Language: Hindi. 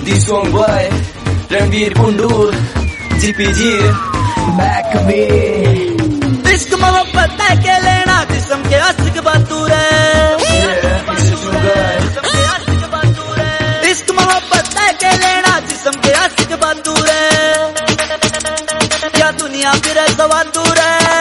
This song boy Ranveer Kundu GPG back में इश्क मोहब्बत के